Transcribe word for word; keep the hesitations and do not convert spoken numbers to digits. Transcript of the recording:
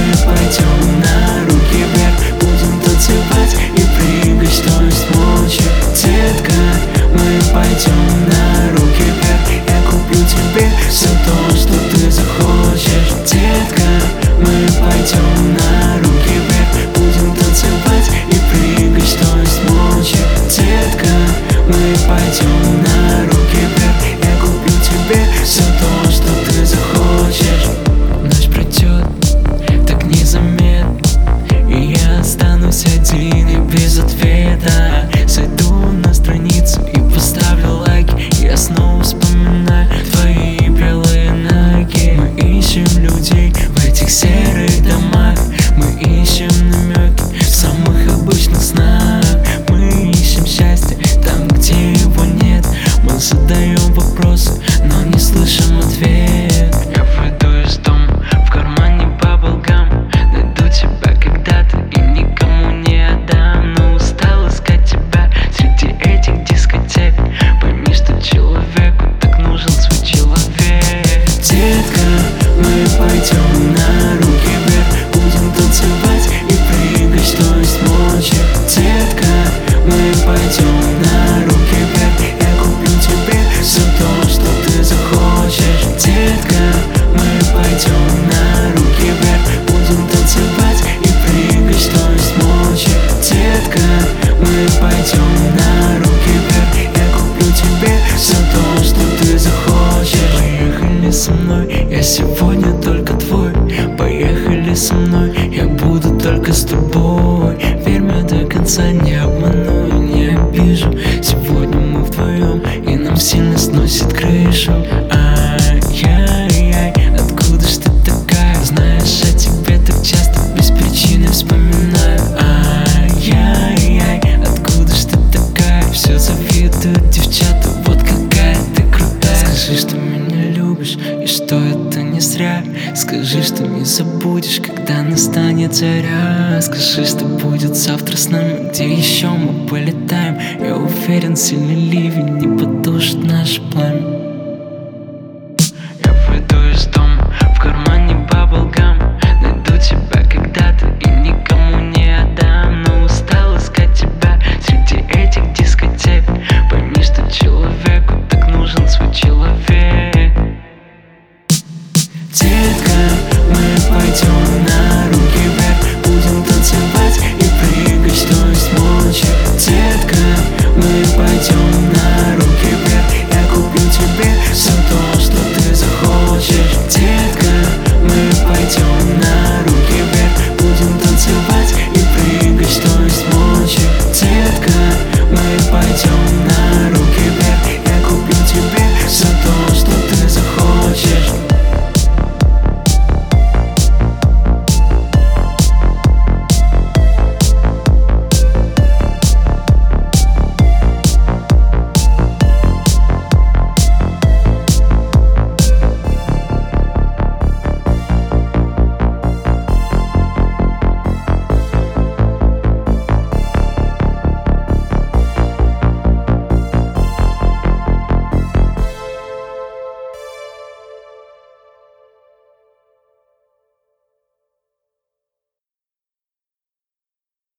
пойдем на руки вверх, будем танцевать и прыгать, что есть молча. Детка, мы пойдем на руки вверх, я куплю тебе все то, что ты захочешь. Детка, мы пойдем на руки вверх, будем танцевать и прыгать, что есть молча. Детка, мы пойдем на руки вверх, я куплю тебе все то, что ты захочешь. Ночь пройдет так незаметно, и я останусь один и без ответа. Зайду на страницу и поставлю лайки, я снова вспоминаю твои белые ноги. Мы ищем людей в этих серых домах, мы ищем намеки в самых обычных снах. Мы ищем счастье там, где его нет. Мы задаем вопросы, но не слышим ответ. Я выйду из дома, в кармане баблгам, найду тебя когда-то и никому не отдам. Но устал искать тебя среди этих дискотек. Пойми, что человеку так нужен свой человек. Детка, мы пойдем на руки вверх, будем танцевать и прыгать, что есть молча. Детка, мы пойдем на руки вверх, я куплю тебе все то, что ты захочешь. Детка, мы пойдем на руки вверх, будем танцевать и прыгать, что есть молча. Детка, мы пойдем на руки вверх, я куплю тебе все то, что ты захочешь. Поехали со мной, я сегодня только твой. Поехали со мной, я буду только с тобой. Верь мне до конца, не обману и не обижу. Сегодня мы вдвоем, и нам сильно сносит крышу. Ай-яй-яй, откуда ж ты такая? Знаешь, о тебе так часто без причины вспоминаю. Ай-яй-яй, откуда ж ты такая? Все завидуют девчата, вот какая ты крутая. Скажи, что меня любишь и что это не зря. Скажи, что не забудешь, когда настанет заря. Скажи, что будет завтра с нами, где еще мы полетаем. Я уверен, сильный ливень не потушит наше пламя. Я выйду из дома, в кармане баблгам, найду тебя когда-то и никому не отдам. Но устал искать тебя среди этих дискотек. Пойми, что человеку так нужен свой человек. Детка, мы пойдем на